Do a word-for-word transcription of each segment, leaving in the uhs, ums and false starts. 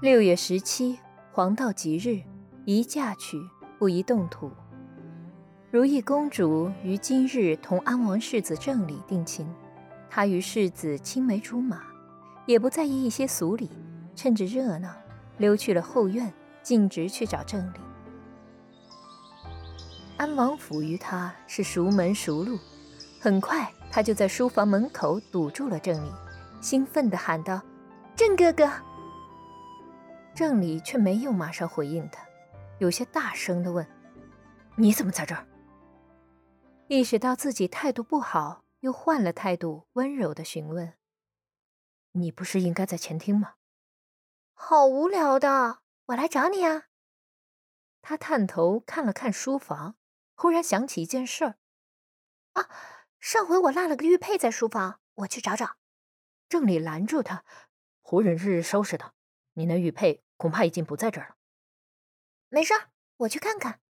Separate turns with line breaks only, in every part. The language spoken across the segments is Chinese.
六月十七，黄道吉日，宜嫁娶，不宜动土。如意公主于今日同安王世子郑理定亲，她与世子青梅竹马，也不在意一些俗礼，趁着热闹溜去了后院，径直去找郑理。安王府与他是熟门熟路，很快他就在书房门口堵住了郑理，兴奋地喊道：“郑哥哥！”郑理却没有马上回应他，有些大声地问：“你怎么在这儿？”意识到自己态度不好，又换了态度，温柔地询问：“你不是应该在前厅吗？”“好无聊的，我来找你啊。”他探头看了看书房，忽然想起一件事儿。“啊，上回我落了个玉佩在书房，我去找找。”郑理拦住他：“胡人日日收拾的，你那玉佩恐怕已经不在这儿了。”“没事，我去看看。”“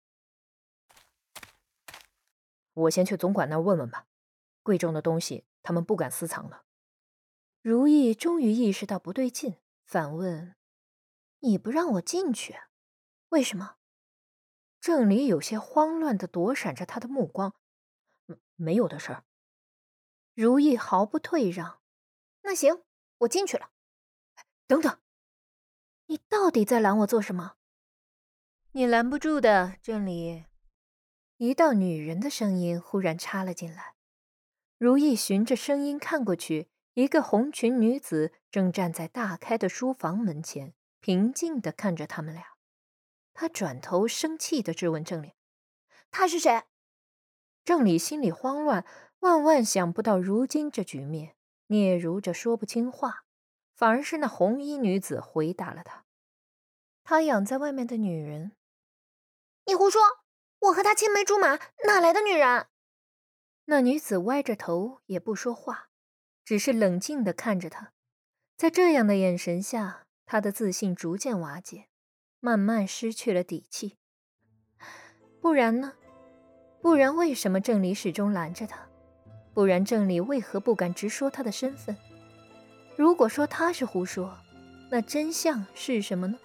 我先去总管那儿问问吧，贵重的东西他们不敢私藏的。”如意终于意识到不对劲，反问：“你不让我进去，为什么？”郑理有些慌乱地躲闪着他的目光：“没有的事儿。”如意毫不退让：“那行，我进去了。”“等等，你到底在拦我做什么？”“你拦不住的，郑理。”一道女人的声音忽然插了进来。如意循着声音看过去，一个红裙女子正站在大开的书房门前，平静地看着他们俩。她转头生气地质问郑理：“她是谁？”郑理心里慌乱，万万想不到如今这局面，嗫嚅着说不清话，反而是那红衣女子回答了他。他养在外面的女人。“你胡说，我和她青梅竹马，哪来的女人？”那女子歪着头也不说话，只是冷静地看着他。在这样的眼神下，他的自信逐渐瓦解，慢慢失去了底气。不然呢？不然为什么郑理始终拦着他？不然郑理为何不敢直说他的身份？如果说他是胡说，那真相是什么呢？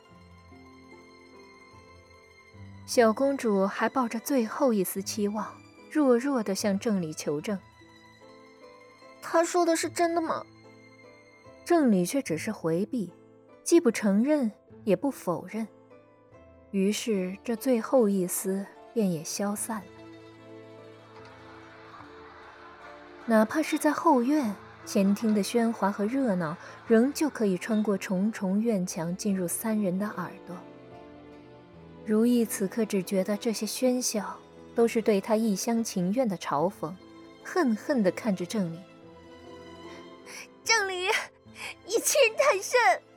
小公主还抱着最后一丝期望，弱弱地向郑理求证：“他说的是真的吗？”郑理却只是回避，既不承认也不否认，于是这最后一丝便也消散了。哪怕是在后院，前厅的喧哗和热闹仍旧可以穿过重重院墙进入三人的耳朵。如意此刻只觉得这些喧嚣都是对他一厢情愿的嘲讽，恨恨地看着郑理：“郑理，你欺人太甚！”